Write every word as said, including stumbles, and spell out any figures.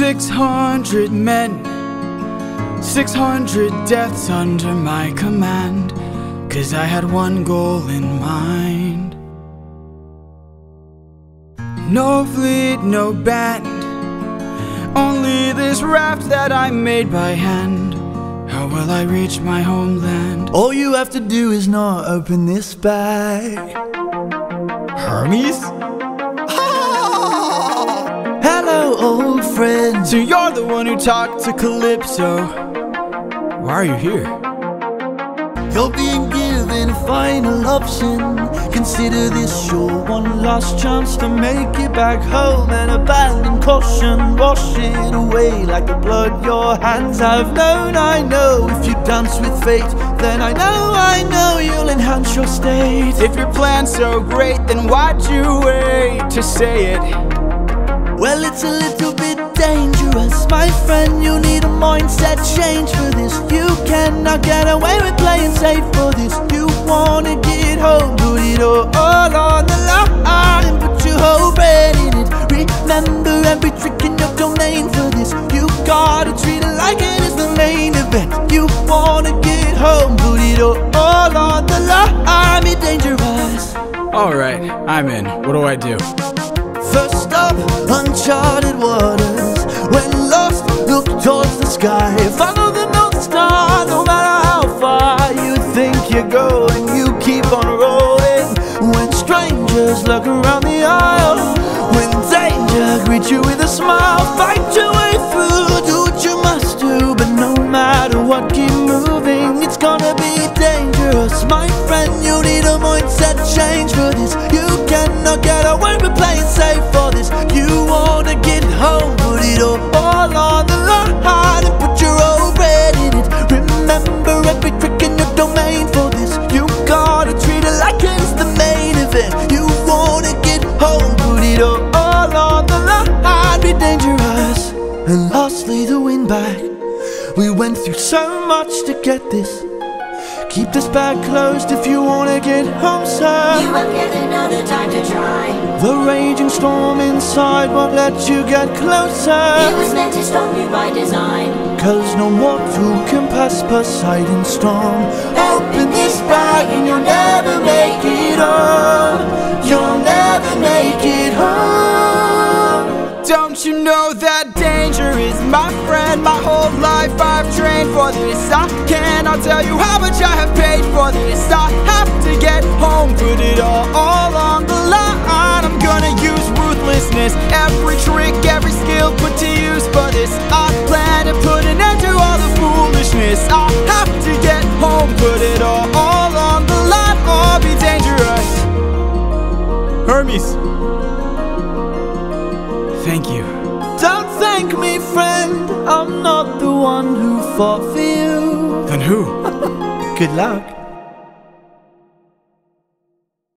Six hundred men, six hundred deaths under my command, 'cause I had one goal in mind. No fleet, no band, only this raft that I made by hand. How will I reach my homeland? All you have to do is not open this bag. Hermes? Hello, old friend. So you're the one who talked to Calypso. Why are you here? You're being given a final option. Consider this your one last chance to make it back home, and abandon caution. Wash it away like the blood your hands have known. I know if you dance with fate, then I know, I know you'll enhance your state. If your plan's so great, then why'd you wait to say it? Well, it's a little bit dangerous, my friend. You need a mindset change for this. You cannot get away with playing safe for this. You wanna get home, put it all, all on the line and put your whole brain in it. Remember every trick in your domain for this. You gotta treat it like it is the main event. You wanna get home, put it all, all on the line, be dangerous. Alright, I'm in. What do I do? First stop, uncharted waters. When lost, look towards the sky. Follow the North Star, no matter how far you think you're going, you keep on rolling. When strangers look around the aisle, when danger greets you with a smile, fight your way through, do what you must do. But no matter what, keep moving. It's gonna be dangerous, my friend. You need a mindset change for this. You cannot get away with playing safe for this. You wanna get home, put it all, all on the line and put your whole bread in it. Remember every trick in your domain for this. You gotta treat it like it's the main event. You wanna get home, put it all, all on the line, be dangerous. And lastly, the win back. We went through so much to get this. Keep this bag closed if you wanna get home, sir. You won't get another time to try. The raging storm inside won't let you get closer. It was meant to stop you by design. 'Cause no mortal can pass Poseidon's storm. Open this bag and you'll never make it home. You'll never make it home. Don't you know that danger is my friend? My whole life I've trained for this. I cannot tell you how much I have paid for this. I have to get home, put it all, all on the line. I'm gonna use ruthlessness, every trick, every skill put to use for this. I plan to put an end to all the foolishness. I have to get home, put it all, all on the line, or be dangerous. Hermes, thank you. Don't thank me, friend. I'm not the one who fought for you. Then who? Good luck.